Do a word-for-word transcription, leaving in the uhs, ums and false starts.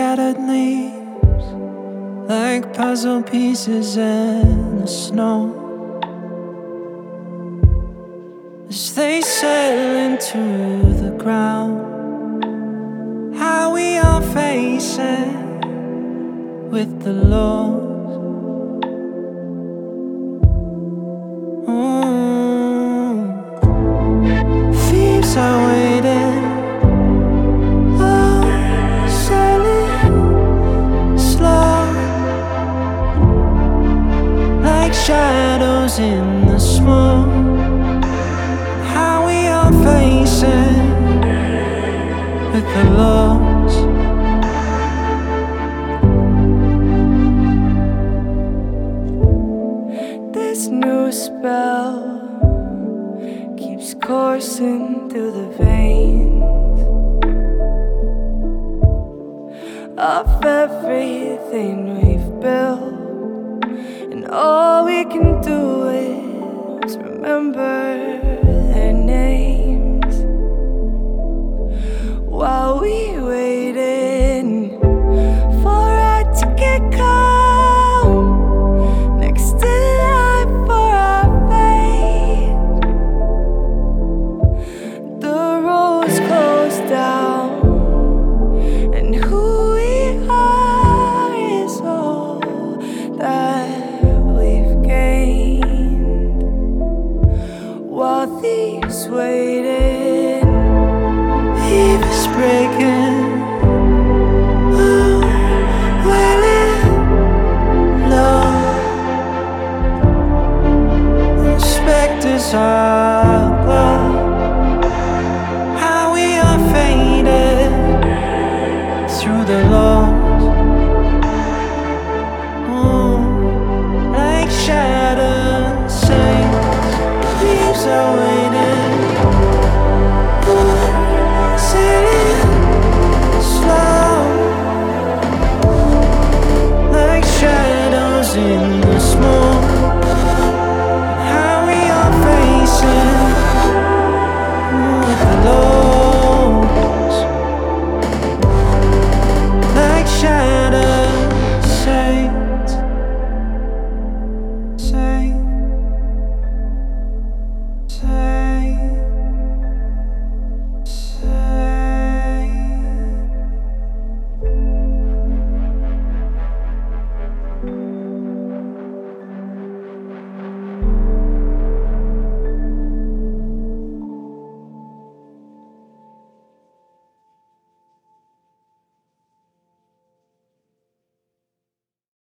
scattered leaves like puzzle pieces in the snow, as they settle into the ground. How we all face it with the lows. Mm. Thieves are waiting, oh, sailing slow, like shadows in the smoke. How we all face it with the lows. This new spell keeps coursing through the veins of everything we've built, and all we can do is remember their names while we waiting for it to get calm. Next to life for our fate, the roads closed down, and who we are is all that we've gained. While thieves waiting, eve is breaking, oh, wailing low. Specters are glow. How we are faded through the lows, mm, like shattered saints. Leaves are waiting, oh, sailing slow, like shadows in the smoke. How we are facing with the lows, like shattered saints, saints, saints.